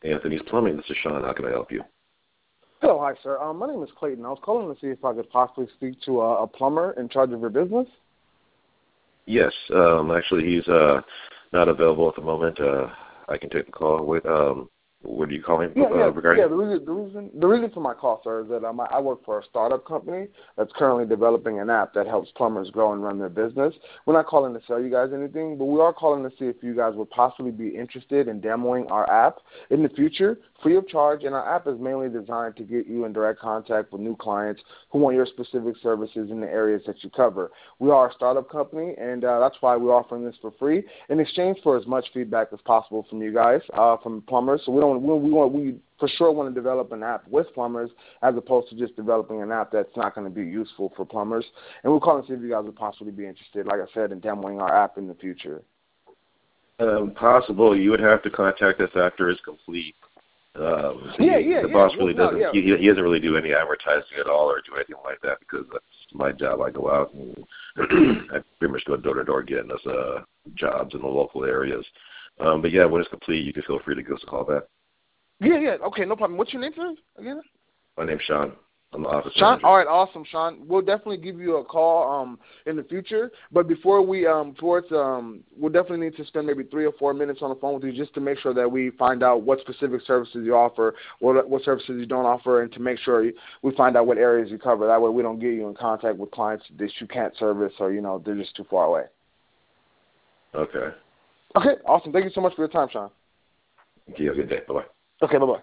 Anthony's Plumbing. This is Sean. How can I help you? Hello, hi, sir. My name is Clayton. I was calling to see if I could possibly speak to a plumber in charge of your business. Yes. Actually, he's not available at the moment. I can take the call. What are you calling regarding? Yeah. The reason for my call, sir, is that I work for a startup company that's currently developing an app that helps plumbers grow and run their business. We're not calling to sell you guys anything, but we are calling to see if you guys would possibly be interested in demoing our app in the future, free of charge. And our app is mainly designed to get you in direct contact with new clients who want your specific services in the areas that you cover. We are a startup company, and that's why we're offering this for free in exchange for as much feedback as possible from you guys, from plumbers. So we for sure want to develop an app with plumbers as opposed to just developing an app that's not going to be useful for plumbers. And we're calling to see if you guys would possibly be interested, like I said, in demoing our app in the future. Possible. You would have to contact us after it's complete. The boss really doesn't. He doesn't really do any advertising at all or do anything like that because that's my job. I go out and I pretty much go door to door getting us jobs in the local areas. But yeah, when it's complete, you can feel free to give us a call back. Yeah. Okay, no problem. What's your name, sir? Again? My name's Sean. I'm the office Sean, manager. all right, awesome, Sean. We'll definitely give you a call in the future. But before we we'll definitely need to spend maybe 3 or 4 minutes on the phone with you just to make sure that we find out what specific services you offer, what services you don't offer, and to make sure we find out what areas you cover. That way we don't get you in contact with clients that you can't service or, they're just too far away. Okay. Okay, awesome. Thank you so much for your time, Sean. You have a good day. Bye-bye. Okay, bye-bye.